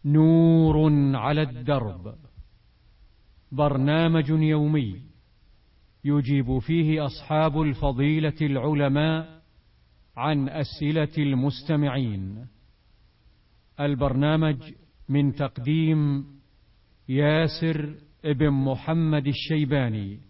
نور على الدرب، برنامج يومي يجيب فيه أصحاب الفضيلة العلماء عن أسئلة المستمعين. البرنامج من تقديم ياسر ابن محمد الشيباني،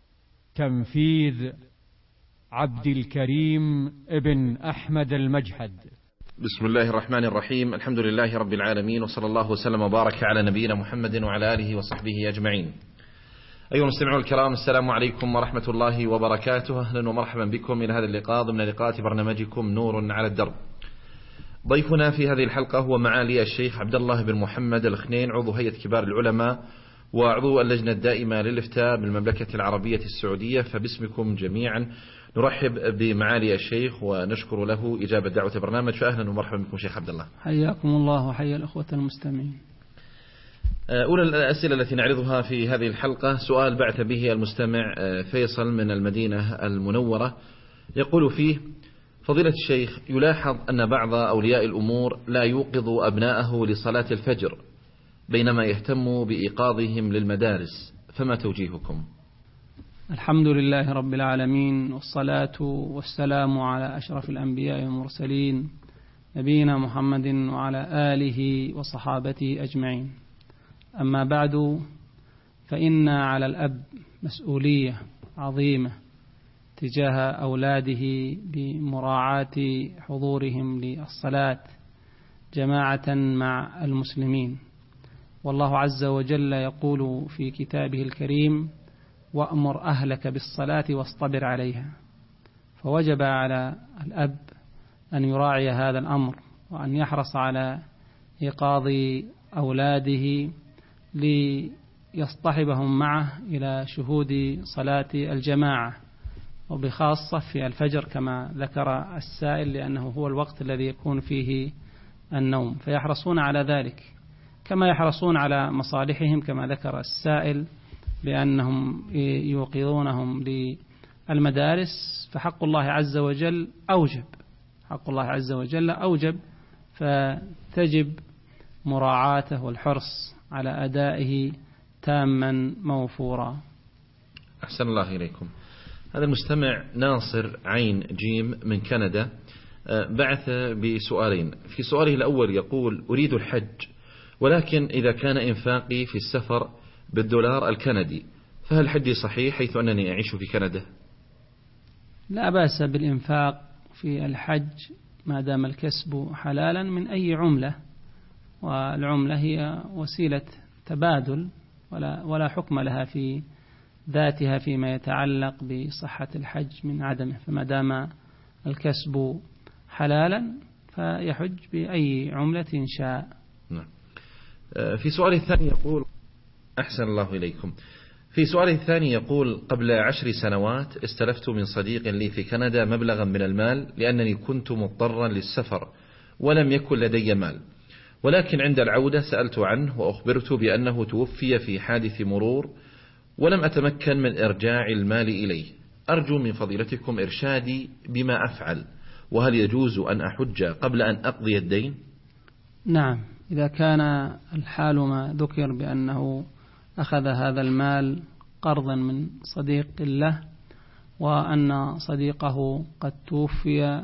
تنفيذ عبد الكريم ابن أحمد المجحد. بسم الله الرحمن الرحيم. الحمد لله رب العالمين، وصلى الله وسلم وبارك على نبينا محمد وعلى آله وصحبه أجمعين. أيها المستمعون الكرام، السلام عليكم ورحمة الله وبركاته. أهلا ومرحبا بكم إلى هذا اللقاء ضمن لقاءات برنامجكم نور على الدرب. ضيفنا في هذه الحلقة هو معالي الشيخ عبد الله بن محمد الخنين، عضو هيئة كبار العلماء وعضو اللجنة الدائمة للإفتاء بالمملكة العربية السعودية. فباسمكم جميعا نرحب بمعالي الشيخ ونشكر له إجابة دعوة البرنامج. فأهلا ومرحبا بكم شيخ عبد الله. حياكم الله وحيا الأخوة المستمعين. أولى الأسئلة التي نعرضها في هذه الحلقة سؤال بعث به المستمع فيصل من المدينة المنورة، يقول فيه: فضيلة الشيخ، يلاحظ أن بعض أولياء الأمور لا يوقظ أبناءه لصلاة الفجر بينما يهتم بإيقاظهم للمدارس، فما توجيهكم؟ الحمد لله رب العالمين، والصلاة والسلام على أشرف الأنبياء والمرسلين نبينا محمد وعلى آله وصحابته أجمعين. أما بعد، فإن على الأب مسؤولية عظيمة تجاه أولاده بمراعاة حضورهم للصلاة جماعة مع المسلمين. والله عز وجل يقول في كتابه الكريم: وأمر أهلك بالصلاة واصطبر عليها. فوجب على الأب أن يراعي هذا الأمر وأن يحرص على إيقاظ أولاده ليصطحبهم معه إلى شهود صلاة الجماعة، وبخاصة في الفجر كما ذكر السائل، لأنه هو الوقت الذي يكون فيه النوم، فيحرصون على ذلك كما يحرصون على مصالحهم كما ذكر السائل بأنهم يوقظونهم للمدارس. فحق الله عز وجل أوجب، حق الله عز وجل أوجب، فتجب مراعاته والحرص على أدائه تاما موفورا. أحسن الله إليكم. هذا المستمع ناصر عين جيم من كندا بعث بسؤالين. في سؤاله الأول يقول: أريد الحج، ولكن إذا كان إنفاقي في السفر بالدولار الكندي فهل حجي صحيح حيث أنني أعيش في كندا؟ لا بأس بالإنفاق في الحج ما دام الكسب حلالا من أي عملة، والعملة هي وسيلة تبادل ولا حكم لها في ذاتها فيما يتعلق بصحة الحج من عدمه، فما دام الكسب حلالا فيحج بأي عملة شاء. نعم. في سؤال الثاني يقول: أحسن الله إليكم. في سؤال الثاني يقول: قبل 10 سنوات استلفت من صديق لي في كندا مبلغا من المال لأنني كنت مضطرا للسفر ولم يكن لدي مال، ولكن عند العودة سألت عنه وأخبرت بأنه توفي في حادث مرور ولم أتمكن من إرجاع المال إليه. أرجو من فضيلتكم إرشادي بما أفعل، وهل يجوز أن أحج قبل أن أقضي الدين؟ نعم، إذا كان الحال ما ذكر بأنه أخذ هذا المال قرضا من صديق له وأن صديقه قد توفي،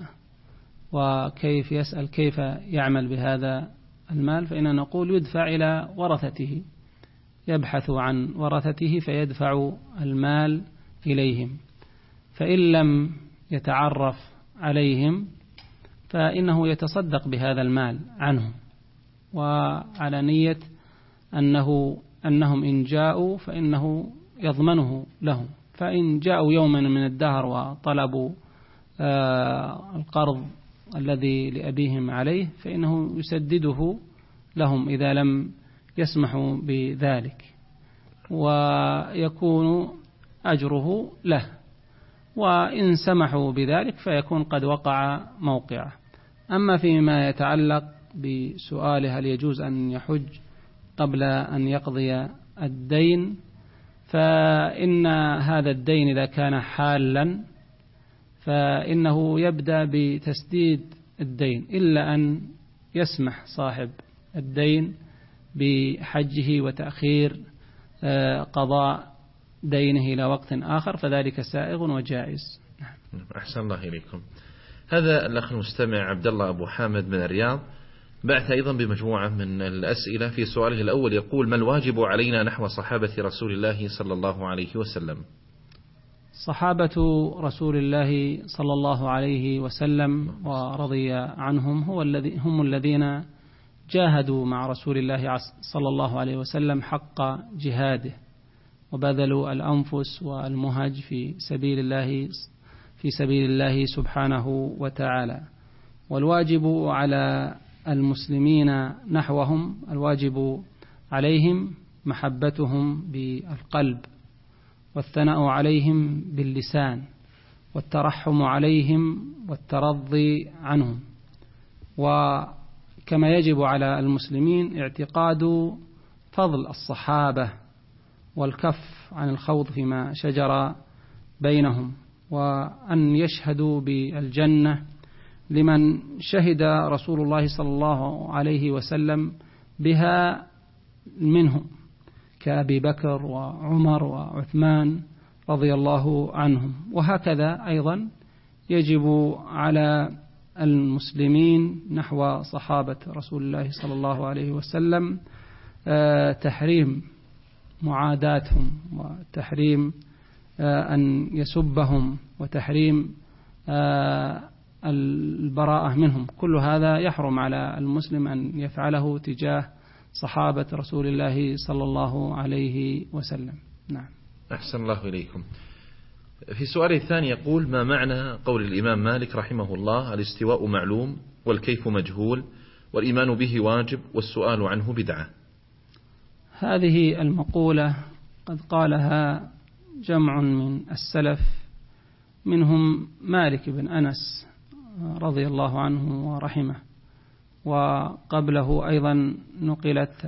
وكيف يسأل كيف يعمل بهذا المال، فإننا نقول يدفع إلى ورثته، يبحث عن ورثته فيدفع المال إليهم، فإن لم يتعرف عليهم فإنه يتصدق بهذا المال عنهم، وعلى نية أنهم إن جاءوا فإنه يضمنه لهم، فإن جاءوا يوما من الدهر وطلبوا القرض الذي لأبيهم عليه فإنه يسدده لهم إذا لم يسمحوا بذلك، ويكون أجره له، وإن سمحوا بذلك فيكون قد وقع موقعه. أما فيما يتعلق بسؤال هل يجوز أن يحج قبل أن يقضي الدين، فإن هذا الدين إذا كان حالا فإنه يبدأ بتسديد الدين، إلا أن يسمح صاحب الدين بحجه وتأخير قضاء دينه إلى وقت آخر فذلك سائغ وجائز. أحسن الله إليكم. هذا الأخ المستمع عبد الله أبو حامد من الرياض بعث أيضا بمجموعة من الأسئلة. في سؤاله الأول يقول: ما الواجب علينا نحو صحابة رسول الله صلى الله عليه وسلم؟ صحابة رسول الله صلى الله عليه وسلم ورضي عنهم هم الذين جاهدوا مع رسول الله صلى الله عليه وسلم حق جهاده وبذلوا الأنفس والمهج في سبيل الله سبحانه وتعالى. والواجب على المسلمين نحوهم، الواجب عليهم محبتهم بالقلب، والثناء عليهم باللسان، والترحم عليهم والترضي عنهم. وكما يجب على المسلمين اعتقاد فضل الصحابة والكف عن الخوض فيما شجر بينهم، وأن يشهدوا بالجنة لمن شهد رسول الله صلى الله عليه وسلم بها منهم كأبي بكر وعمر وعثمان رضي الله عنهم. وهكذا أيضا يجب على المسلمين نحو صحابة رسول الله صلى الله عليه وسلم تحريم معاداتهم، وتحريم أن يسبهم، وتحريم البراءة منهم. كل هذا يحرم على المسلم أن يفعله تجاه صحابة رسول الله صلى الله عليه وسلم. نعم. أحسن الله إليكم. في سؤاله الثاني يقول: ما معنى قول الإمام مالك رحمه الله: الاستواء معلوم والكيف مجهول والإيمان به واجب والسؤال عنه بدعة؟ هذه المقولة قد قالها جمع من السلف، منهم مالك بن أنس رضي الله عنه ورحمه، وقبله أيضا نقلت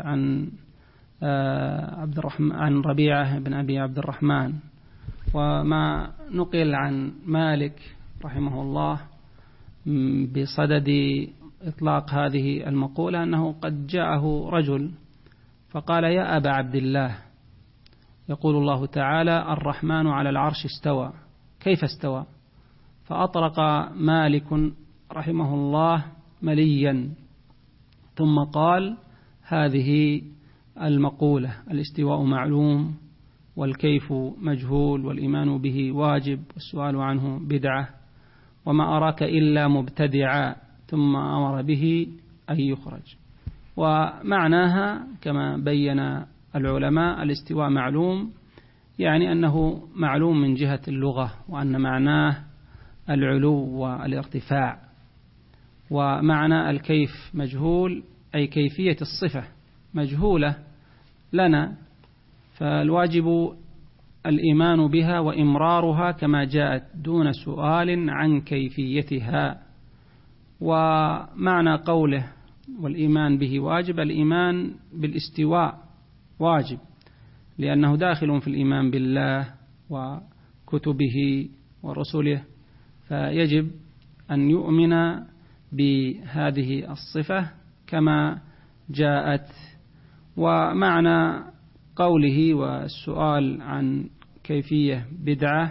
عن ربيعة بن أبي عبد الرحمن. وما نقل عن مالك رحمه الله بصدد إطلاق هذه المقولة أنه قد جاءه رجل فقال: يا أبا عبد الله، يقول الله تعالى: الرحمن على العرش استوى، كيف استوى؟ فأطرق مالك رحمه الله مليا، ثم قال: هذه المقولة الاستواء معلوم والكيف مجهول والإيمان به واجب والسؤال عنه بدعة، وما أراك إلا مبتدعا، ثم أمر به أن يخرج. ومعناها كما بين العلماء: الاستواء معلوم يعني أنه معلوم من جهة اللغة، وأن معناه العلو والارتفاع. ومعنى الكيف مجهول أي كيفية الصفة مجهولة لنا، فالواجب الإيمان بها وإمرارها كما جاءت دون سؤال عن كيفيتها. ومعنى قوله والإيمان به واجب، الإيمان بالاستواء واجب، لأنه داخل في الإيمان بالله وكتبه ورسله، فيجب أن يؤمن بهذه الصفة كما جاءت. ومعنى قوله والسؤال عن كيفية بدعة،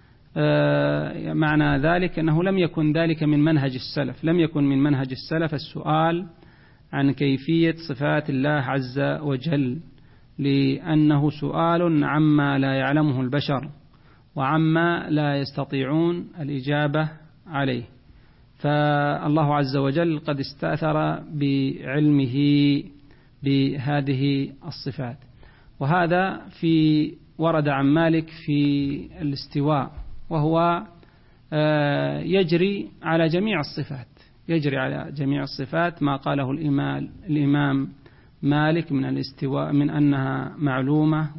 معنى ذلك أنه لم يكن ذلك من منهج السلف، لم يكن من منهج السلف السؤال عن كيفية صفات الله عز وجل، لأنه سؤال عما لا يعلمه البشر وعما لا يستطيعون الإجابة عليه. فالله عز وجل قد استأثر بعلمه بهذه الصفات. وهذا ورد عن مالك في الاستواء، وهو يجري على جميع الصفات، يجري على جميع الصفات ما قاله الإمام مالك من الاستواء، من أنها معلومة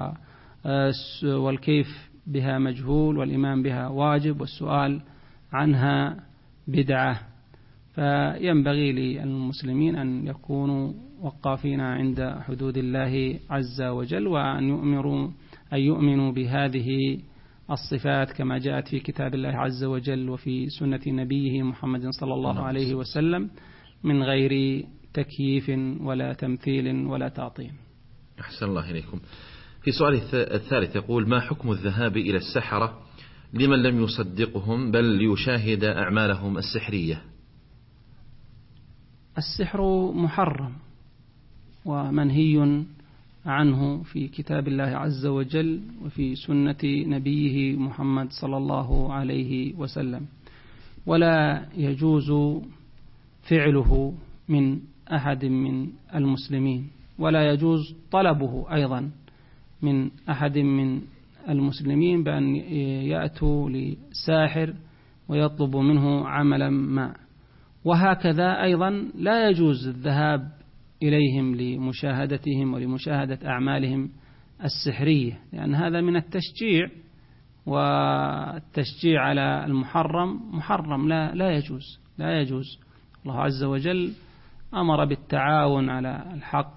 والكيف بها مجهول والإيمان بها واجب والسؤال عنها بدعة. فينبغي للمسلمين أن يكونوا وقافين عند حدود الله عز وجل، وأن يؤمنوا بهذه الصفات كما جاءت في كتاب الله عز وجل وفي سنة نبيه محمد صلى الله عليه وسلم من غير تكييف ولا تمثيل ولا تعطيل. أحسن الله إليكم. في سؤال الثالث يقول: ما حكم الذهاب إلى السحرة لمن لم يصدقهم بل ليشاهد أعمالهم السحرية؟ السحر محرم ومنهي عنه في كتاب الله عز وجل وفي سنة نبيه محمد صلى الله عليه وسلم، ولا يجوز فعله من أحد من المسلمين، ولا يجوز طلبه أيضا من أحد من المسلمين بأن يأتوا لساحر ويطلب منه عملا ما. وهكذا أيضا لا يجوز الذهاب إليهم لمشاهدتهم ولمشاهدة أعمالهم السحرية، لأن هذا من التشجيع، والتشجيع على المحرم محرم، لا يجوز. الله عز وجل أمر بالتعاون على الحق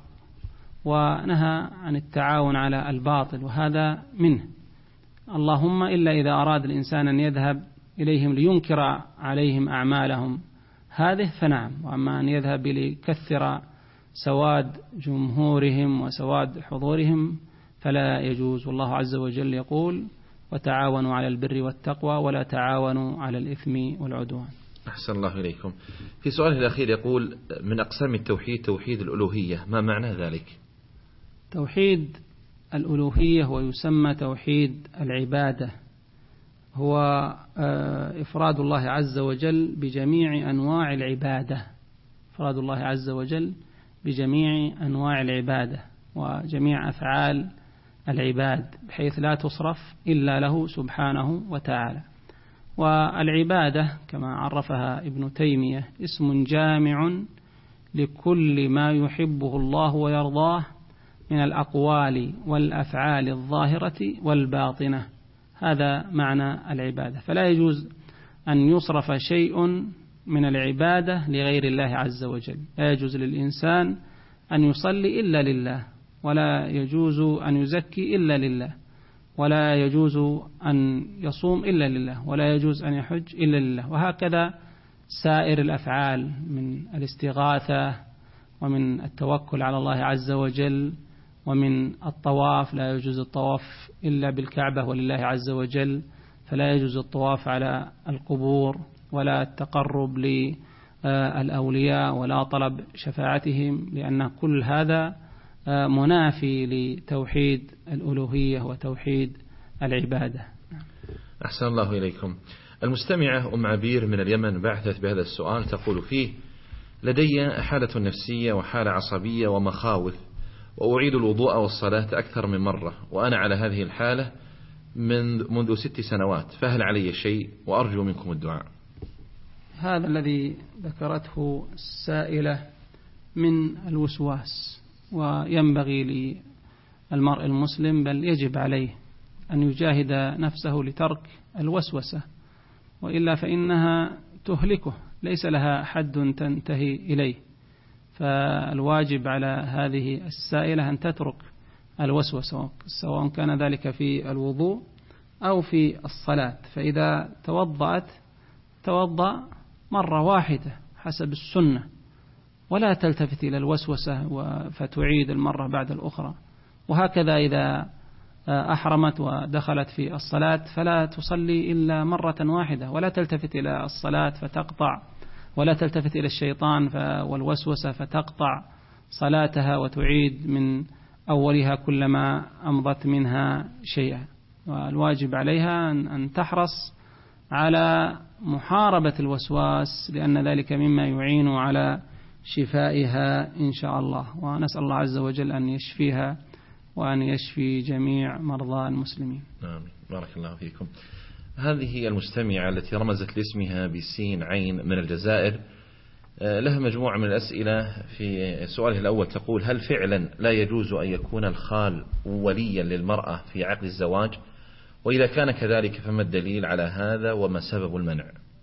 ونهى عن التعاون على الباطل، وهذا منه. اللهم إلا إذا أراد الإنسان أن يذهب إليهم لينكر عليهم أعمالهم هذه فنعم، وأما أن يذهب ليكثر سواد جمهورهم وسواد حضورهم فلا يجوز. والله عز وجل يقول: وتعاونوا على البر والتقوى ولا تعاونوا على الإثم والعدوان. أحسن الله إليكم. في سؤاله الأخير يقول: من أقسام التوحيد توحيد الألوهية، ما معنى ذلك؟ توحيد الألوهية ويسمى توحيد العبادة، هو إفراد الله عز وجل بجميع أنواع العبادة، إفراد الله عز وجل بجميع أنواع العبادة وجميع أفعال العباد بحيث لا تصرف إلا له سبحانه وتعالى. والعبادة كما عرفها ابن تيمية اسم جامع لكل ما يحبه الله ويرضاه من الأقوال والأفعال الظاهرة والباطنة، هذا معنى العبادة. فلا يجوز أن يصرف شيء من العبادة لغير الله عز وجل، لا يجوز للإنسان أن يصلي إلا لله، ولا يجوز أن يزكي إلا لله، ولا يجوز أن يصوم إلا لله، ولا يجوز أن يحج إلا لله. وهكذا سائر الأفعال من الاستغاثة ومن التوكل على الله عز وجل ومن الطواف، لا يجوز الطواف إلا بالكعبة ولله عز وجل، فلا يجوز الطواف على القبور ولا التقرب للأولياء ولا طلب شفاعتهم، لأن كل هذا منافي لتوحيد الألوهية وتوحيد العبادة. أحسن الله إليكم. المستمعة أم عبير من اليمن بعثت بهذا السؤال تقول فيه: لدي حالة نفسية وحالة عصبية ومخاوف، وأعيد الوضوء والصلاة أكثر من مرة، وأنا على هذه الحالة منذ 6 سنوات، فهل علي شيء؟ وأرجو منكم الدعاء. هذا الذي ذكرته السائلة من الوسواس، وينبغي للمرء المسلم بل يجب عليه أن يجاهد نفسه لترك الوسوسة، وإلا فإنها تهلكه، ليس لها حد تنتهي إليه. فالواجب على هذه السائلة أن تترك الوسوسة، سواء كان ذلك في الوضوء أو في الصلاة. فإذا توضأ مرة واحدة حسب السنة، ولا تلتفت إلى الوسوسة فتعيد المرة بعد الأخرى. وهكذا إذا أحرمت ودخلت في الصلاة فلا تصلي إلا مرة واحدة، ولا تلتفت إلى الصلاة فتقطع، ولا تلتفت إلى الشيطان والوسوسة فتقطع صلاتها وتعيد من أولها كلما أمضت منها شيئا. والواجب عليها أن تحرص على محاربة الوسواس، لأن ذلك مما يعين على شفائها إن شاء الله. ونسأل الله عز وجل أن يشفيها وأن يشفي جميع مرضى المسلمين. آمين. بارك الله فيكم. هذه المستمعة التي رمزت لاسمها بسين عين من الجزائر لها مجموعة من الأسئلة. في سؤالها الأول تقول: هل فعلا لا يجوز أن يكون الخال وليا للمرأة في عقد الزواج؟ وإذا كان كذلك فما الدليل على هذا وما سبب المنع؟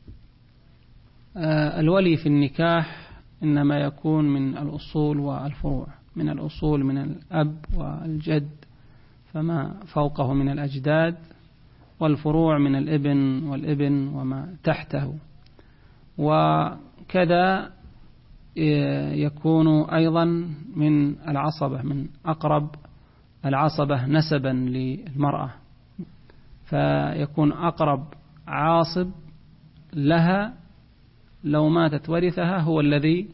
الولي في النكاح إنما يكون من الأصول والفروع. من الأصول من الأب والجد فما فوقه من الأجداد، والفروع من الابن والابن وما تحته. وكذا يكون أيضا من العصبة، من أقرب العصبة نسبا للمرأة، فيكون أقرب عاصب لها لو ماتت ورثها هو الذي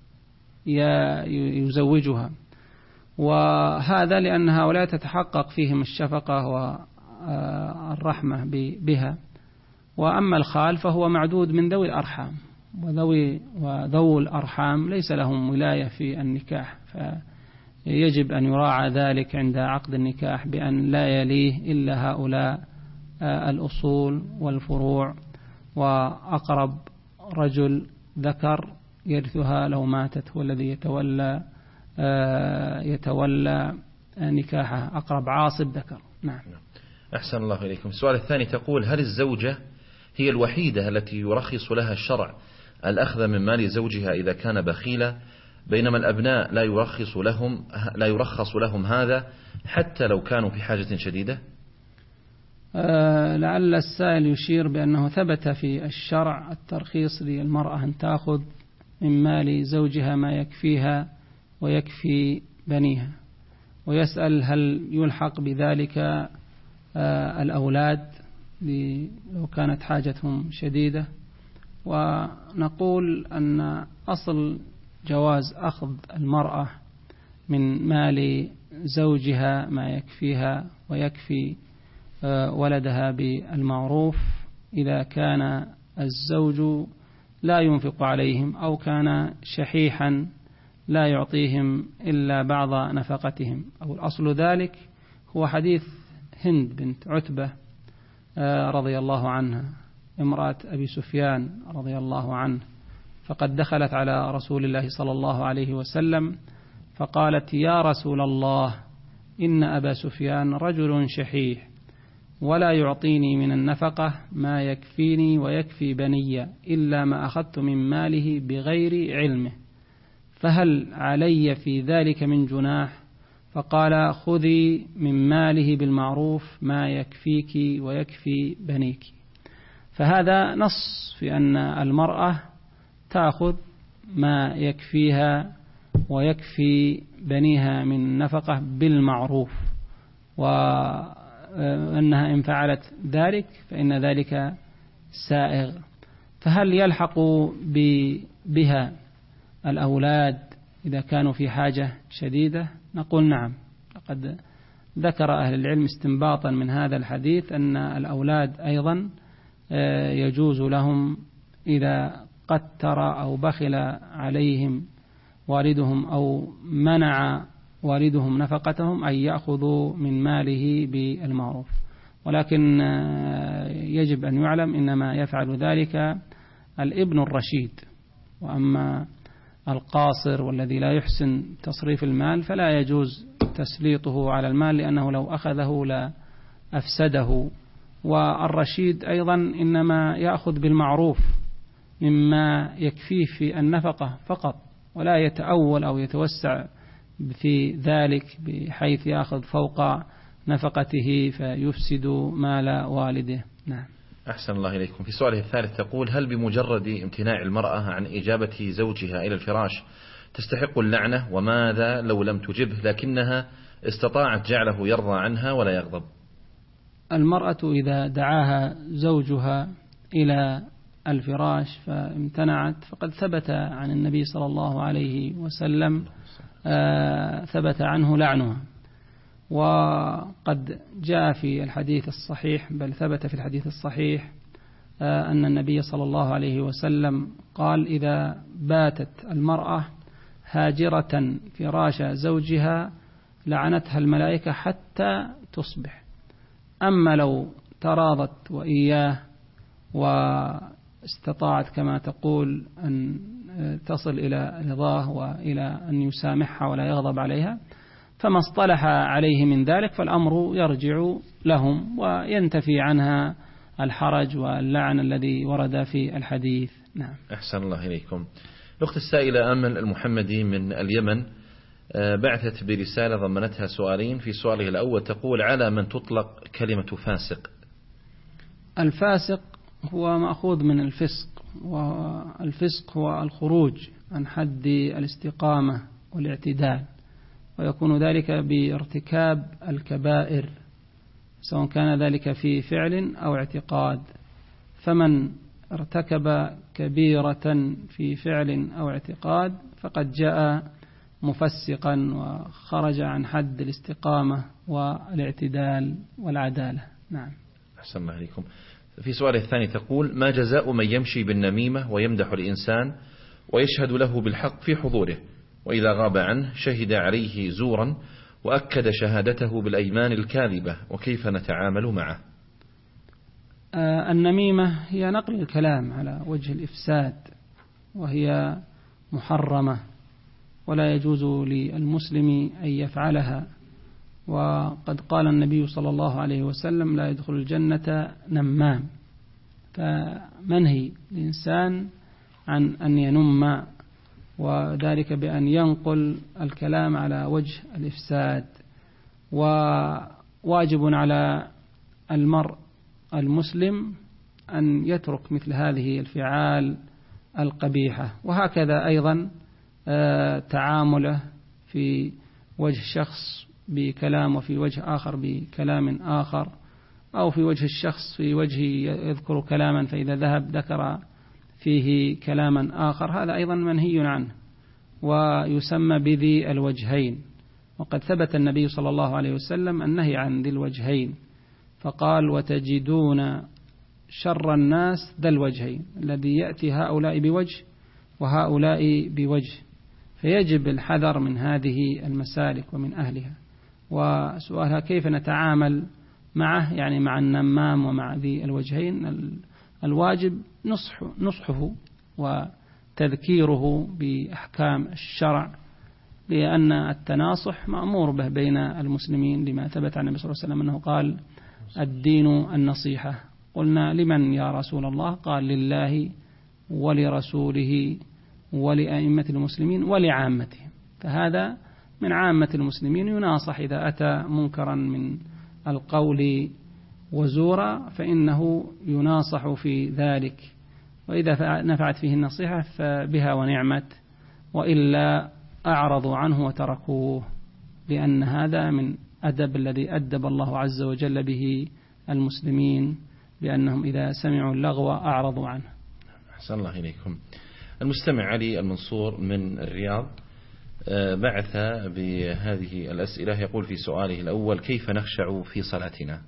يزوجها، وهذا لأن هؤلاء تتحقق فيهم الشفقة والرحمة بها. وأما الخال فهو معدود من ذوي الأرحام، وذو الأرحام ليس لهم ولاية في النكاح، فيجب أن يراعى ذلك عند عقد النكاح بأن لا يليه إلا هؤلاء الأصول والفروع، وأقرب رجل ذكر يرثها لو ماتت هو الذي يتولى نكاحها، أقرب عاصب ذكر. نعم. أحسن الله إليكم. السؤال الثاني تقول: هل الزوجة هي الوحيدة التي يرخص لها الشرع الأخذ من مال زوجها إذا كان بخيلا، بينما الأبناء لا يرخص لهم هذا حتى لو كانوا في حاجة شديدة؟ لعل السائل يشير بأنه ثبت في الشرع الترخيص للمرأة أن تأخذ من مال زوجها ما يكفيها ويكفي بنيها، ويسأل هل يلحق بذلك الأولاد لو كانت حاجتهم شديدة. ونقول أن أصل جواز أخذ المرأة من مال زوجها ما يكفيها ويكفي ولدها بالمعروف إذا كان الزوج لا ينفق عليهم أو كان شحيحا لا يعطيهم إلا بعض نفقتهم. أو الأصل ذلك هو حديث هند بنت عتبة رضي الله عنها امرأة أبي سفيان رضي الله عنه، فقد دخلت على رسول الله صلى الله عليه وسلم فقالت: يا رسول الله، إن أبا سفيان رجل شحيح ولا يعطيني من النفقة ما يكفيني ويكفي بني إلا ما أخذت من ماله بغير علمه، فهل علي في ذلك من جناح؟ فقال: خذي من ماله بالمعروف ما يكفيك ويكفي بنيك. فهذا نص في أن المرأة تأخذ ما يكفيها ويكفي بنيها من نفقة بالمعروف، وأنها إن فعلت ذلك فإن ذلك سائغ. فهل يلحق بها الأولاد إذا كانوا في حاجة شديدة؟ نقول نعم. لقد ذكر أهل العلم استنباطا من هذا الحديث أن الأولاد أيضا يجوز لهم إذا قتر أو بخل عليهم والدهم أو منع والدهم نفقتهم أن يأخذوا من ماله بالمعروف، ولكن يجب أن يعلم إنما يفعل ذلك الابن الرشيد، وأما القاصر والذي لا يحسن تصريف المال فلا يجوز تسليطه على المال، لأنه لو أخذه لا أفسده. والرشيد أيضا إنما يأخذ بالمعروف مما يكفيه في النفقة فقط، ولا يتأول أو يتوسع في ذلك بحيث يأخذ فوق نفقته فيفسد مال والده. نعم. أحسن الله إليكم. في سؤاله الثالث تقول: هل بمجرد امتناع المرأة عن إجابة زوجها إلى الفراش تستحق اللعنة؟ وماذا لو لم تجبه لكنها استطاعت جعله يرضى عنها ولا يغضب؟ المرأة إذا دعاها زوجها إلى الفراش فامتنعت فقد ثبت عن النبي صلى الله عليه وسلم ثبت عنه لعنها، وقد جاء في الحديث الصحيح، بل ثبت في الحديث الصحيح أن النبي صلى الله عليه وسلم قال: إذا باتت المرأة هاجرة فراش زوجها لعنتها الملائكة حتى تصبح. أما لو تراضت وإياه واستطاعت كما تقول أن تصل إلى رضاه وإلى أن يسامحها ولا يغضب عليها، فما اصطلح عليه من ذلك فالأمر يرجع لهم وينتفي عنها الحرج واللعن الذي ورد في الحديث. نعم. أحسن الله إليكم. الأخت السائلة أمل المحمدي من اليمن بعثت برسالة ضمنتها سؤالين. في سؤاله الأول تقول: على من تطلق كلمة فاسق؟ الفاسق هو مأخوذ من الفسق، والفسق هو الخروج عن حد الاستقامة والاعتدال، ويكون ذلك بارتكاب الكبائر سواء كان ذلك في فعل أو اعتقاد. فمن ارتكب كبيرة في فعل أو اعتقاد فقد جاء مفسقا وخرج عن حد الاستقامة والاعتدال والعدالة. نعم. أحسن الله عليكم. في سؤال الثاني تقول: ما جزاء من يمشي بالنميمة ويمدح الإنسان ويشهد له بالحق في حضوره، وإذا غاب عنه شهد عليه زورا وأكد شهادته بالأيمان الكاذبة، وكيف نتعامل معه؟ النميمة هي نقل الكلام على وجه الإفساد، وهي محرمة ولا يجوز للمسلم أن يفعلها. وقد قال النبي صلى الله عليه وسلم: لا يدخل الجنة نمام. فمنهي الإنسان عن أن ينم، وذلك بأن ينقل الكلام على وجه الإفساد. وواجب على المرء المسلم أن يترك مثل هذه الفعال القبيحة. وهكذا أيضا تعامله في وجه شخص بكلام وفي وجه آخر بكلام آخر، أو في وجه الشخص في وجه يذكر كلاما فإذا ذهب ذكر فيه كلاما آخر، هذا أيضا منهي عنه ويسمى بذي الوجهين. وقد ثبت النبي صلى الله عليه وسلم النهي عن ذي الوجهين، فقال: وتجدون شر الناس ذا الوجهين، الذي يأتي هؤلاء بوجه وهؤلاء بوجه. فيجب الحذر من هذه المسالك ومن أهلها. وسؤالها كيف نتعامل معه، يعني مع النمام ومع ذي الوجهين. الواجب نصحه وتذكيره بأحكام الشرع، لأن التناصح مأمور به بين المسلمين، لما ثبت عن النبي صلى الله عليه وسلم أنه قال: الدين النصيحة. قلنا: لمن يا رسول الله؟ قال: لله ولرسوله ولأئمة المسلمين ولعامتهم. فهذا من عامة المسلمين، يناصح إذا أتى منكرا من القول وزورا فإنه يناصح في ذلك، وإذا نفعت فيه النصيحة فبها ونعمت، وإلا أعرضوا عنه وتركوه، لأن هذا من أدب الذي أدب الله عز وجل به المسلمين، بأنهم إذا سمعوا اللغو أعرضوا عنه. أحسن الله إليكم. المستمع علي المنصور من الرياض بعث بهذه الأسئلة، يقول في سؤاله الأول: كيف نخشع في صلاتنا؟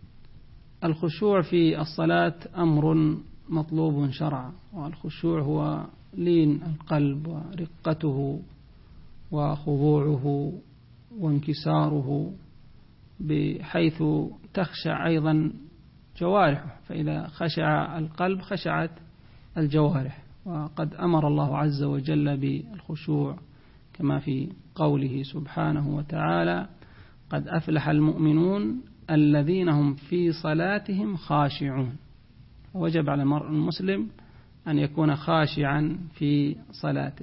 الخشوع في الصلاة أمر مطلوب شرعا، والخشوع هو لين القلب ورقته وخضوعه وانكساره، بحيث تخشع أيضا جوارحه، فإذا خشع القلب خشعت الجوارح. وقد أمر الله عز وجل بالخشوع كما في قوله سبحانه وتعالى: قد أفلح المؤمنون الذين هم في صلاتهم خاشعون. وجب على المرء المسلم أن يكون خاشعا في صلاته.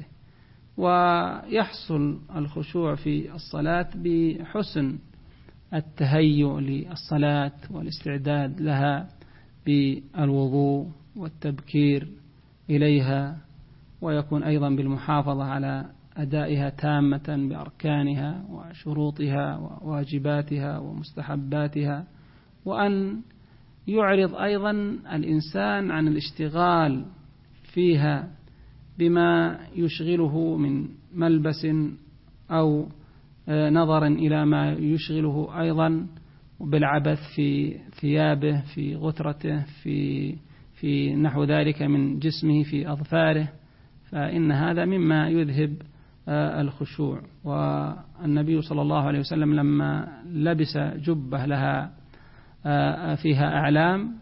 ويحصل الخشوع في الصلاة بحسن التهيؤ للصلاة والاستعداد لها بالوضوء والتبكير إليها، ويكون أيضا بالمحافظة على أدائها تامة بأركانها وشروطها وواجباتها ومستحباتها، وأن يعرض أيضا الإنسان عن الاشتغال فيها بما يشغله من ملبس أو نظر إلى ما يشغله أيضا بالعبث في ثيابه، في غترته، في نحو ذلك من جسمه، في أظفاره، فإن هذا مما يذهب الخشوع. والنبي صلى الله عليه وسلم لما لبس جبة لها فيها أعلام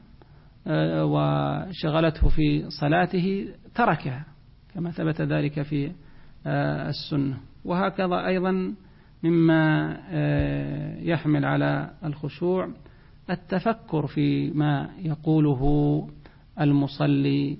وشغلته في صلاته تركها، كما ثبت ذلك في السنة. وهكذا أيضا مما يحمل على الخشوع التفكر في ما يقوله المصلي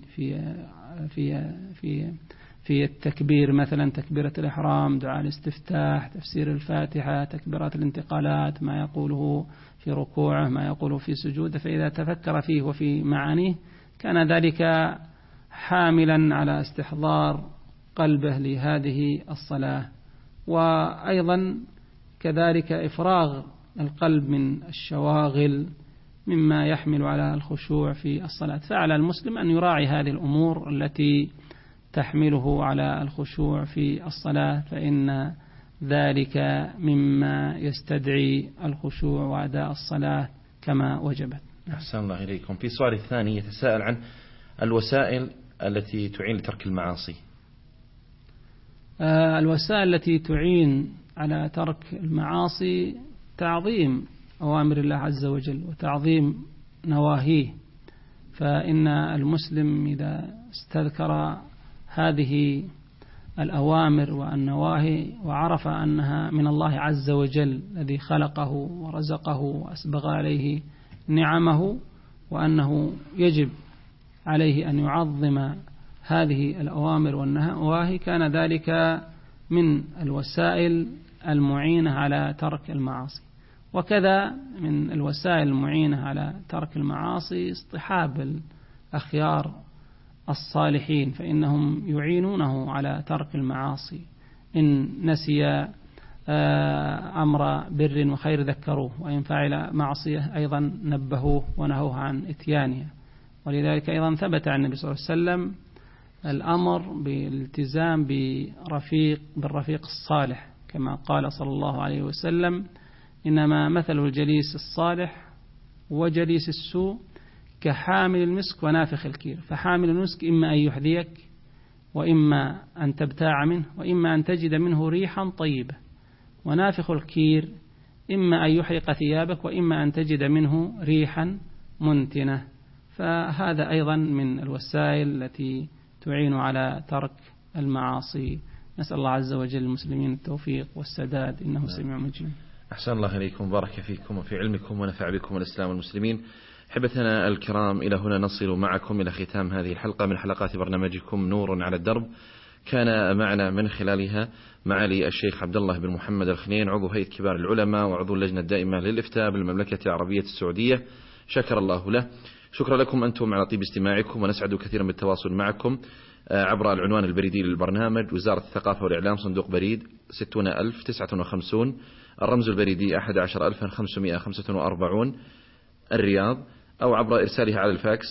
في التكبير، مثلا تكبيرة الإحرام، دعاء الاستفتاح، تفسير الفاتحة، تكبيرات الانتقالات، ما يقوله في ركوعه، ما يقوله في سجوده. فإذا تفكر فيه وفي معانيه كان ذلك حاملا على استحضار قلبه لهذه الصلاة، وأيضا كذلك إفراغ القلب من الشواغل مما يحمل على الخشوع في الصلاة. فعلى المسلم أن يراعي هذه الأمور التي تحمله على الخشوع في الصلاة، فإن ذلك مما يستدعي الخشوع وأداء الصلاة كما وجبت. أحسن الله إليكم. في سؤال الثاني يتساءل عن الوسائل التي تعين لترك المعاصي. الوسائل التي تعين على ترك المعاصي تعظيم أوامر الله عز وجل وتعظيم نواهيه، فإن المسلم إذا استذكر هذه الأوامر والنواهي وعرف أنها من الله عز وجل الذي خلقه ورزقه وأسبغ عليه نعمه، وأنه يجب عليه أن يعظم هذه الأوامر والنواهي، كان ذلك من الوسائل المعينة على ترك المعاصي. وكذا من الوسائل المعينة على ترك المعاصي اصطحاب الأخيار الصالحين، فإنهم يعينونه على ترك المعاصي. إن نسي أمر بر وخير ذكروه، وإن فعل معصية أيضا نبهوه ونهوه عن إتيانها. ولذلك أيضا ثبت عن النبي صلى الله عليه وسلم الأمر بالالتزام بالرفيق الصالح، كما قال صلى الله عليه وسلم: إنما مثل الجليس الصالح وجليس السوء كحامل المسك ونافخ الكير. فحامل المسك إما أن يحذيك، وإما أن تبتاع منه، وإما أن تجد منه ريحا طيبة. ونافخ الكير إما أن يحرق ثيابك، وإما أن تجد منه ريحا منتنة. فهذا أيضا من الوسائل التي تعين على ترك المعاصي. نسأل الله عز وجل المسلمين التوفيق والسداد، إنه سميع مجيب. أحسن الله إليكم، بارك فيكم وفي علمكم ونفع بكم والإسلام والمسلمين. حبتنا الكرام، إلى هنا نصل معكم إلى ختام هذه الحلقة من حلقات برنامجكم نور على الدرب. كان معنا من خلالها معالي الشيخ عبد الله بن محمد الخنين، عضو هيئة كبار العلماء وعضو اللجنة الدائمة للإفتاء بالمملكة العربية السعودية، شكر الله له. شكرا لكم أنتم على طيب استماعكم، ونسعد كثيرا بالتواصل معكم عبر العنوان البريدي للبرنامج: وزارة الثقافة والإعلام، صندوق بريد 60059، الرمز البريدي 11545 الرياض، أو عبر إرسالها على الفاكس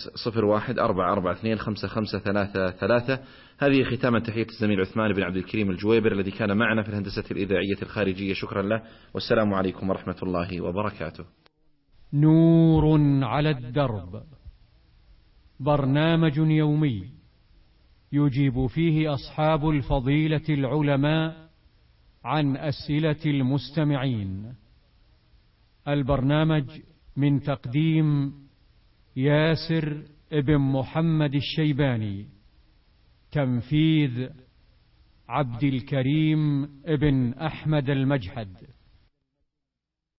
0144255333. هذه ختاما تحية الزميل عثمان بن عبد الكريم الجويبر الذي كان معنا في الهندسة الإذاعية الخارجية، شكرا له، والسلام عليكم ورحمة الله وبركاته. نور على الدرب، برنامج يومي يجيب فيه أصحاب الفضيلة العلماء عن أسئلة المستمعين. البرنامج من تقديم ياسر ابن محمد الشيباني، تنفيذ عبد الكريم ابن أحمد المجحد.